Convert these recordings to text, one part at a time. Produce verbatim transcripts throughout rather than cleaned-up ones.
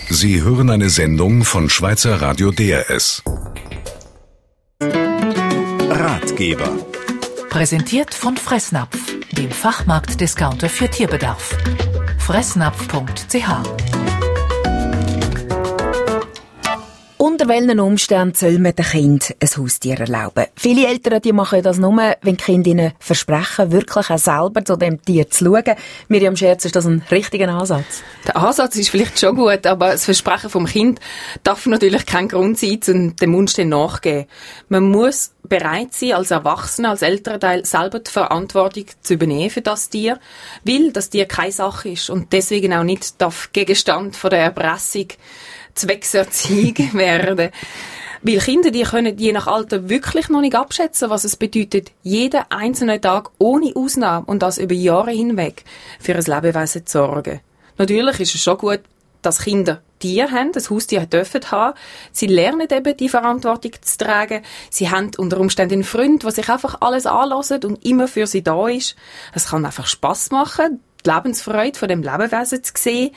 Sie hören eine Sendung von Schweizer Radio D R S. Ratgeber. Präsentiert von Fressnapf, dem Fachmarktdiscounter für Tierbedarf. fressnapf punkt c h. Unter welchen Umständen soll man dem Kind ein Haustier erlauben? Viele Eltern die machen das nur, wenn die Kinder ihnen versprechen, wirklich auch selber zu dem Tier zu schauen. Miriam Scherz, ist das ein richtiger Ansatz? Der Ansatz ist vielleicht schon gut, aber das Versprechen vom Kind darf natürlich kein Grund sein, um dem Wunsch nachzugeben. Man muss bereit sein, als Erwachsener, als Elternteil selber die Verantwortung zu übernehmen für das Tier, weil das Tier keine Sache ist und deswegen auch nicht darf Gegenstand von der Erpressung Zweckserziehung werden. Weil Kinder, die können je nach Alter wirklich noch nicht abschätzen, was es bedeutet, jeden einzelnen Tag ohne Ausnahme und das über Jahre hinweg für ein Lebewesen zu sorgen. Natürlich ist es schon gut, dass Kinder Tiere haben, das Haustier dürfen haben. Sie lernen eben, die Verantwortung zu tragen. Sie haben unter Umständen einen Freund, der sich einfach alles anlässt und immer für sie da ist. Es kann einfach Spass machen, die Lebensfreude von dem Lebewesen zu sehen.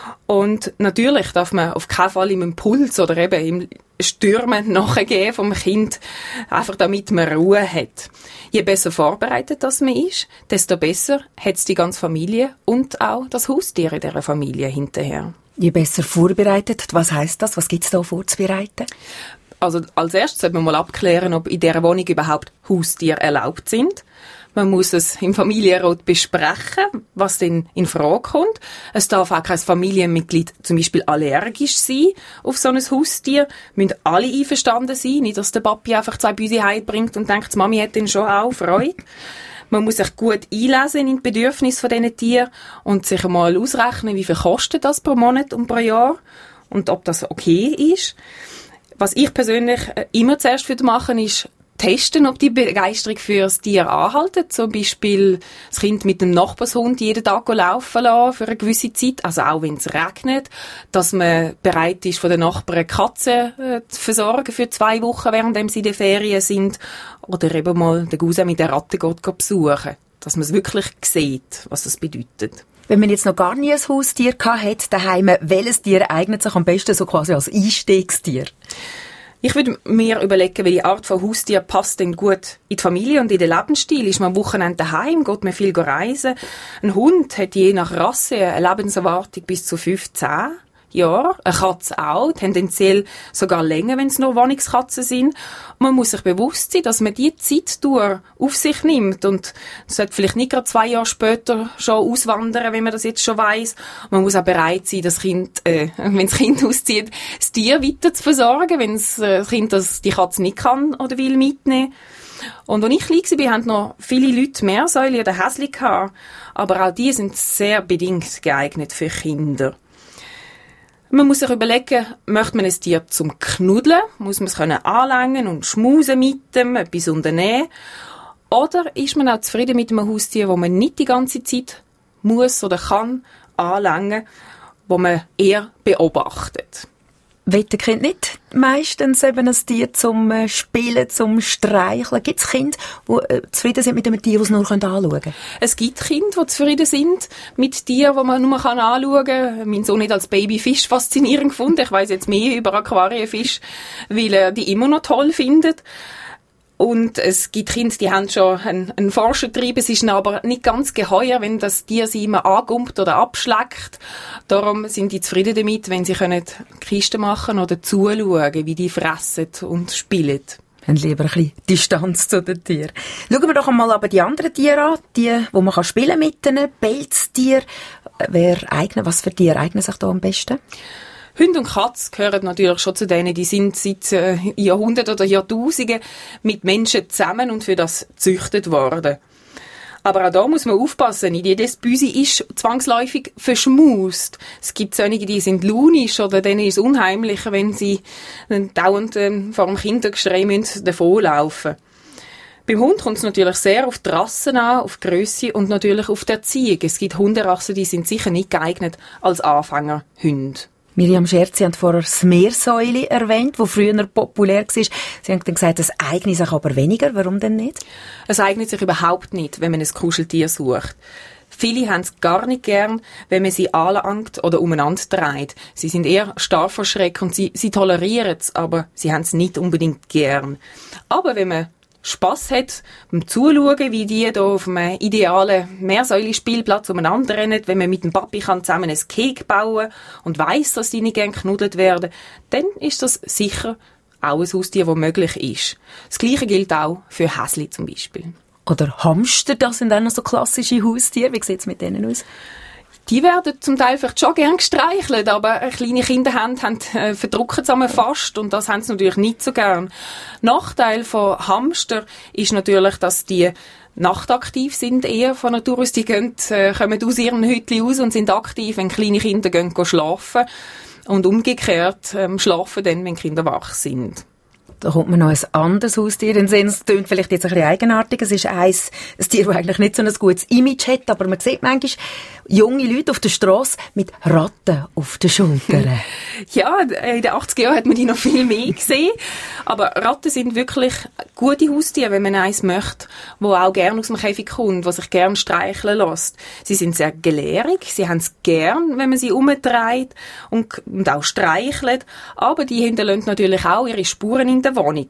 Und natürlich darf man auf keinen Fall im Impuls oder eben im Stürmen nachgeben vom Kind, einfach damit man Ruhe hat. Je besser vorbereitet das man ist, desto besser hat es die ganze Familie und auch das Haustier in dieser Familie hinterher. Je besser vorbereitet, was heisst das? Was gibt es da vorzubereiten? Also als erstes sollte man mal abklären, ob in dieser Wohnung überhaupt Haustiere erlaubt sind. Man muss es im Familienrat besprechen, was denn in Frage kommt. Es darf auch kein Familienmitglied zum Beispiel allergisch sein auf so ein Haustier. Müssen alle einverstanden sein, nicht, dass der Papi einfach zwei Büsi heimbringt und denkt, die Mami hat dann schon auch Freude. Man muss sich gut einlesen in die Bedürfnisse von diesen Tieren und sich einmal ausrechnen, wie viel kostet das pro Monat und pro Jahr und ob das okay ist. Was ich persönlich immer zuerst machen würde, ist testen, ob die Begeisterung für das Tier anhalten. Zum Beispiel das Kind mit dem Nachbarshund jeden Tag laufen lassen für eine gewisse Zeit. Also auch wenn es regnet. Dass man bereit ist, von den Nachbarn Katzen äh, zu versorgen für zwei Wochen, während sie in den Ferien sind. Oder eben mal den Cousin mit der Ratte geht, geht besuchen. Dass man es wirklich sieht, was das bedeutet. Wenn man jetzt noch gar nie ein Haustier hat daheim, welches Tier eignet sich am besten so quasi als Einstiegstier? Ich würde mir überlegen, welche Art von Haustier passt denn gut in die Familie und in den Lebensstil. Ist man am Wochenende daheim, geht man viel reisen. Ein Hund hat je nach Rasse eine Lebenserwartung bis zu fünfzehn Jahre. Eine Katze auch, tendenziell sogar länger, wenn es nur Wohnungskatzen sind. Und man muss sich bewusst sein, dass man diese Zeitdauer auf sich nimmt und sollte vielleicht nicht gerade zwei Jahre später schon auswandern, wenn man das jetzt schon weiss. Man muss auch bereit sein, das Kind, äh, wenn das Kind auszieht, das Tier weiter zu versorgen, wenn das Kind das, die Katze nicht kann oder will mitnehmen. Und als ich klein war, haben noch viele Leute Meersäule oder Häsli gehabt. Aber auch die sind sehr bedingt geeignet für Kinder. Man muss sich überlegen, möchte man ein Tier zum Knuddeln? Muss man es können anlangen und schmusen mit dem, etwas unternehmen? Oder ist man auch zufrieden mit einem Haustier, wo man nicht die ganze Zeit muss oder kann anlangen, wo man eher beobachtet? Will der Kind nicht meistens eben ein Tier zum äh, Spielen, zum Streicheln? Gibt es Kinder, die äh, zufrieden sind mit einem Tier, das sie nur anschauen können? Es gibt Kinder, die zufrieden sind mit Tieren, die man nur anschauen kann. Mein Sohn hat als Babyfisch faszinierend gefunden. Ich weiss jetzt mehr über Aquarienfisch, weil er die immer noch toll findet. Und es gibt Kinder, die haben schon einen, einen Forschertrieb. Es ist aber nicht ganz geheuer, wenn das Tier sie immer angumpt oder abschleckt. Darum sind die zufrieden damit, wenn sie können Kisten machen oder zuschauen, wie die fressen und spielen. Haben lieber ein bisschen Distanz zu den Tieren. Schauen wir doch einmal aber die anderen Tiere an, die, wo man kann spielen mit denen, Pelztier. Wer eignet, was für Tiere eignen sich da am besten? Hunde und Katzen gehören natürlich schon zu denen, die sind seit äh, Jahrhunderten oder Jahrtausenden mit Menschen zusammen und für das gezüchtet worden. Aber auch da muss man aufpassen, nicht jedes Büsi ist zwangsläufig verschmust. Es gibt solche, die sind launisch oder denen ist es unheimlich, wenn sie dauernd äh, vor dem Kindergeschrei müssen davonlaufen. Beim Hund kommt es natürlich sehr auf die Rassen an, auf die Grösse und natürlich auf die Erziehung. Es gibt Hunderassen, die sind sicher nicht geeignet als Anfängerhunde. Miriam Scherz, Sie haben vorher das Meersäule erwähnt, das früher populär war. Sie haben dann gesagt, es eignet sich aber weniger. Warum denn nicht? Es eignet sich überhaupt nicht, wenn man ein Kuscheltier sucht. Viele haben es gar nicht gern, wenn man sie anlangt oder umeinander dreht. Sie sind eher starr vor Schreck und sie, sie tolerieren es, aber sie haben es nicht unbedingt gern. Aber wenn man Spass hat beim Zuschauen, wie die hier auf einem idealen Mehrsäulenspielplatz umeinander rennen, wenn man mit dem Papi kann zusammen ein Kek bauen und weiss, dass die nicht gerne geknuddelt werden, dann ist das sicher auch ein Haustier, das möglich ist. Das Gleiche gilt auch für Häsli zum Beispiel. Oder Hamster, das sind auch noch so klassische Haustiere. Wie sieht es mit denen aus? Die werden zum Teil vielleicht schon gern gestreichelt, aber kleine Kinder haben, haben äh, verdrucken zusammen fast und das haben sie natürlich nicht so gern. Nachteil von Hamster ist natürlich, dass die nachtaktiv sind, eher von Natur aus. Die gehen, äh, kommen aus ihren Hütchen raus und sind aktiv, wenn kleine Kinder gehen, gehen schlafen. Und umgekehrt ähm, schlafen dann, wenn Kinder wach sind. Da kommt mir noch ein anderes Haustier in den Sinn. Es klingt vielleicht jetzt ein bisschen eigenartig. Es ist eins, ein Tier, das eigentlich nicht so ein gutes Image hat, aber man sieht manchmal junge Leute auf der Strasse mit Ratten auf den Schultern. Ja, in den achtziger Jahren hat man die noch viel mehr gesehen. Aber Ratten sind wirklich gute Haustiere, wenn man eins möchte, wo auch gerne aus dem Käfig kommt, wo sich gerne streicheln lässt. Sie sind sehr gelehrig, sie haben es gern, wenn man sie umdreht und, und auch streichelt. Aber die hinterlassen natürlich auch ihre Spuren in der Wohnung.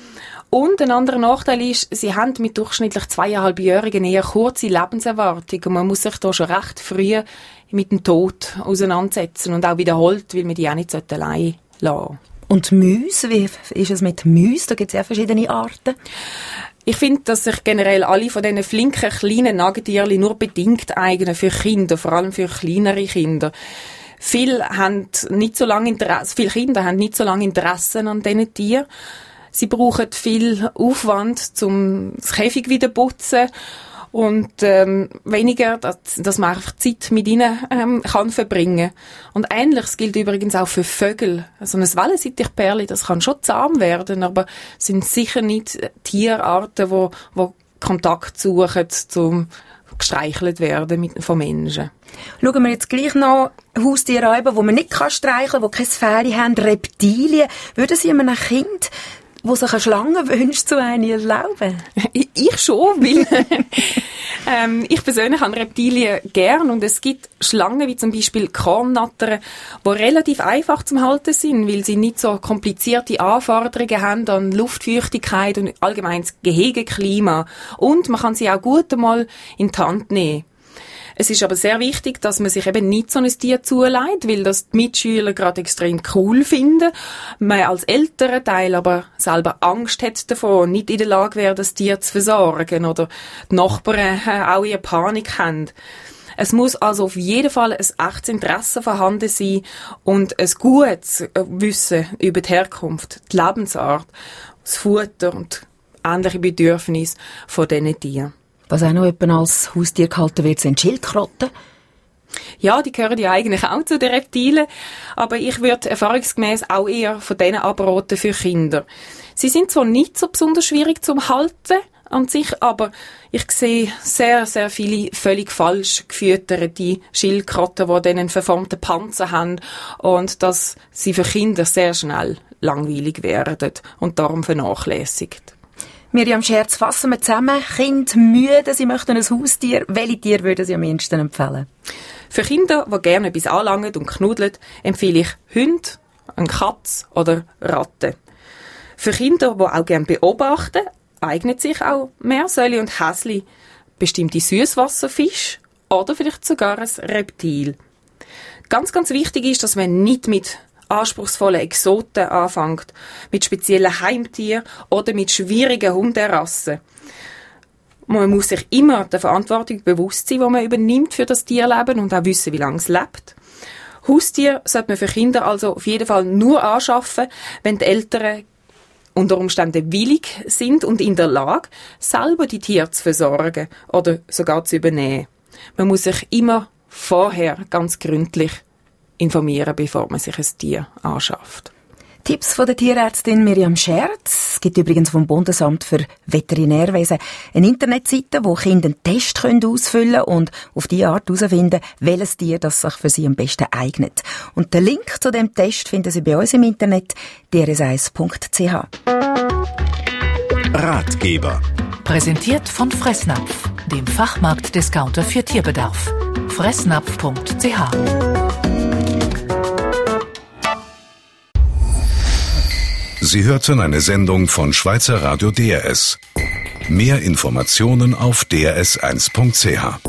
Und ein anderer Nachteil ist, sie haben mit durchschnittlich zweieinhalbjährigen eher kurze Lebenserwartung. Und man muss sich da schon recht früh mit dem Tod auseinandersetzen und auch wiederholt, weil man die auch nicht allein lassen sollte. Und Mäuse, wie ist es mit Mäusen? Da gibt es ja verschiedene Arten. Ich finde, dass sich generell alle von diesen flinken, kleinen Nagetierli nur bedingt eignen für Kinder, vor allem für kleinere Kinder. Viele, haben nicht so lange Interesse, viele Kinder haben nicht so lange Interesse an diesen Tieren. Sie brauchen viel Aufwand, um das Käfig wieder zu putzen und ähm, weniger, dass, dass man einfach Zeit mit ihnen ähm, kann verbringen. Und Ähnliches gilt übrigens auch für Vögel. Also ein Wellensittichpärli, das kann schon zahm werden, aber sind sicher nicht Tierarten, wo, wo Kontakt suchen, zum gestreichelt werden mit, von Menschen. Schauen wir jetzt gleich noch Haustiere an, die man nicht streicheln kann, die keine Fähre haben, Reptilien. Würden Sie einem Kind, wo sich eine Schlange wünscht, zu einer erlauben? Ich schon, weil ähm, ich persönlich habe Reptilien gern und es gibt Schlangen wie zum Beispiel Kornnattern, die relativ einfach zum Halten sind, weil sie nicht so komplizierte Anforderungen haben an Luftfeuchtigkeit und allgemein das Gehegeklima. Und man kann sie auch gut einmal in die Hand nehmen. Es ist aber sehr wichtig, dass man sich eben nicht so ein Tier zuleiht, weil das die Mitschüler gerade extrem cool finden. Man als älterer Teil aber selber Angst hat davon, nicht in der Lage wäre, das Tier zu versorgen oder die Nachbarn auch ihre Panik haben. Es muss also auf jeden Fall ein echtes Interesse vorhanden sein und ein gutes Wissen über die Herkunft, die Lebensart, das Futter und ähnliche Bedürfnisse von diesen Tieren. Was auch noch etwa als Haustier gehalten wird, sind Schildkröten. Ja, die gehören ja eigentlich auch zu den Reptilen, aber ich würde erfahrungsgemäß auch eher von denen abraten für Kinder. Sie sind zwar nicht so besonders schwierig zum Halten an sich, aber ich sehe sehr, sehr viele völlig falsch gefütterte Schildkröten, die dann einen verformten Panzer haben und dass sie für Kinder sehr schnell langweilig werden und darum vernachlässigt. Miriam Scherz, fassen wir zusammen. Kinder müde, sie möchten ein Haustier. Welche Tiere würden Sie am ehesten empfehlen? Für Kinder, die gerne etwas anlangen und knuddeln, empfehle ich Hunde, eine Katze oder Ratten. Für Kinder, die auch gerne beobachten, eignet sich auch Meersäule und Häsli, bestimmte Süßwasserfische oder vielleicht sogar ein Reptil. Ganz, ganz wichtig ist, dass man nicht mit anspruchsvolle Exoten anfängt, mit speziellen Heimtieren oder mit schwierigen Hunderassen. Man muss sich immer der Verantwortung bewusst sein, die man übernimmt für das Tierleben und auch wissen, wie lange es lebt. Haustier sollte man für Kinder also auf jeden Fall nur anschaffen, wenn die Eltern unter Umständen willig sind und in der Lage, selber die Tiere zu versorgen oder sogar zu übernehmen. Man muss sich immer vorher ganz gründlich informieren, bevor man sich ein Tier anschafft. Tipps von der Tierärztin Miriam Scherz. Es gibt übrigens vom Bundesamt für Veterinärwesen eine Internetseite, wo Kinder einen Test ausfüllen können und auf diese Art herausfinden, welches Tier das sich für sie am besten eignet. Und den Link zu dem Test finden Sie bei uns im Internet d r s eins punkt c h. Ratgeber. Präsentiert von Fressnapf, dem Fachmarkt-Discounter für Tierbedarf. fressnapf punkt c h. Sie hörten eine Sendung von Schweizer Radio D R S. Mehr Informationen auf d r s eins punkt c h.